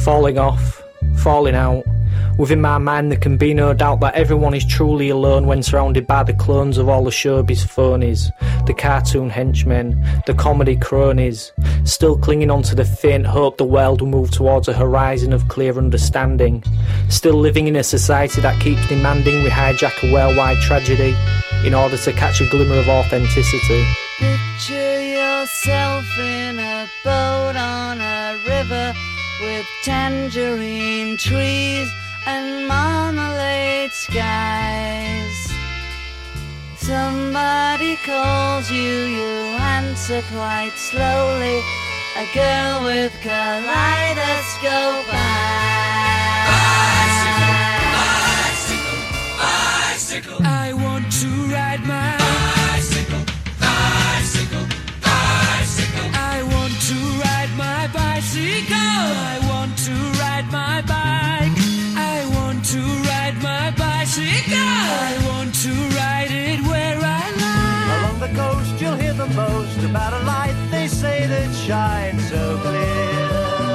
falling off, falling out. Within my mind there can be no doubt that everyone is truly alone when surrounded by the clones of all the showbiz phonies, the cartoon henchmen, the comedy cronies, still clinging on to the faint hope the world will move towards a horizon of clear understanding, still living in a society that keeps demanding we hijack a worldwide tragedy in order to catch a glimmer of authenticity. Picture yourself in a boat on a river with tangerine trees and marmalade skies. Somebody calls you, you answer quite slowly. A girl with kaleidoscope eyes. Bicycle, bicycle, bicycle. I want to ride my bicycle, bicycle, bicycle. I want to ride my bicycle. I want to ride my bike. I want to ride my bicycle. I want to ride it where I like. Along the coast you'll hear the most about a light they say that shines so clear.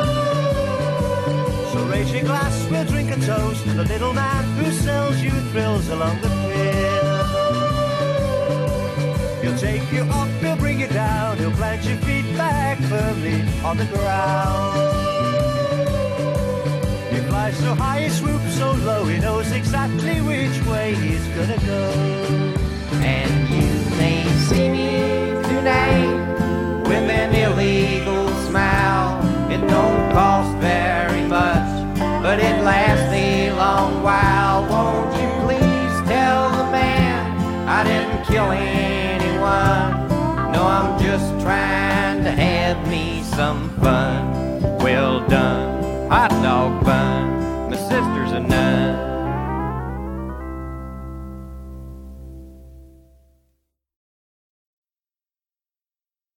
So raise your glass, we'll drink a toast to the little man who sells you thrills along the pier. He'll take you up, he'll bring you down, he'll plant your feet back firmly on the ground. He flies so high, he swoops so low, he knows exactly which way he's gonna go. And you may see me tonight with an illegal smile. It don't cost very much, but it lasts a long while. Won't you please tell the man I didn't kill anyone? No, I'm just trying to have me some fun. Well done, hot dog bun.